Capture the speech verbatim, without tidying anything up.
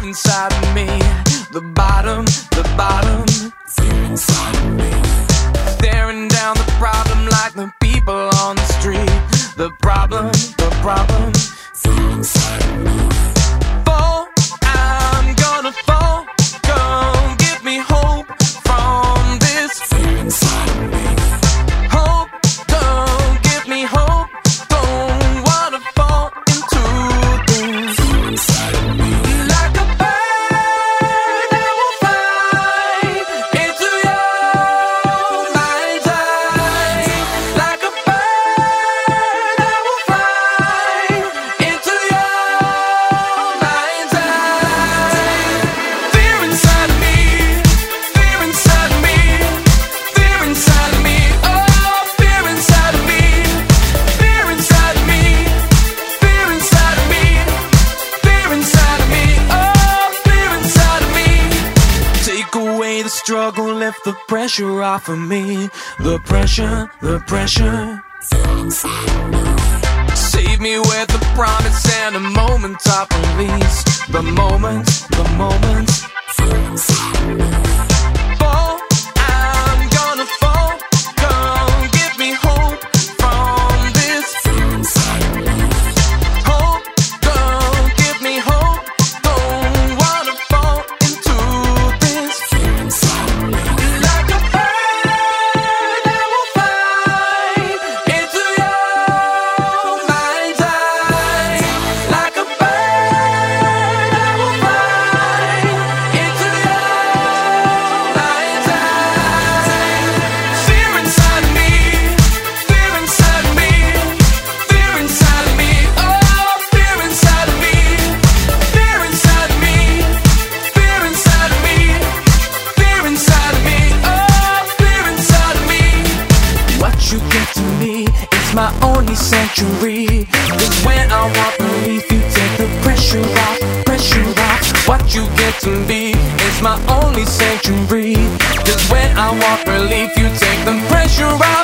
inside of me. The bottom, the bottom, fear inside of me. Staring down the problem like the people on the street. The problem, the problem, fear inside of me. Fall, I'm gonna fall. Come give me hope from this fear inside of me. Hope, come give me hope. Don't wanna fall into this fear inside of me. Like a bird, I will fly into your mind's eye. Like a bird, I will fly into your mind's eye. Fear inside of me, fear inside of me, fear inside of me. Oh, fear inside of me, fear inside of me, fear inside of me, fear inside of me. Oh, fear inside of me. Take away the struggle, lift the pressure off of me. The pressure, the pressure. Save me with a promise and a moment of release. The moment, the moment. Fall, I'm gonna fall. Come give me hope from this. Hope, come give me hope. Don't wanna fall into this. Like a bird, I will fly into your mind's eye. Like a bird, I will fly into your mind's eye. Fear inside of me, fear inside of me, fear inside of me. Oh, fear inside of me, fear inside of me, fear inside of me, fear inside of me. Oh, fear inside of me. What you get to me is my only sanctuary. Cause when I want relief, you take the pressure off, pressure off. What you get to me is my only sanctuary. Cause when I want relief, you take the pressure off.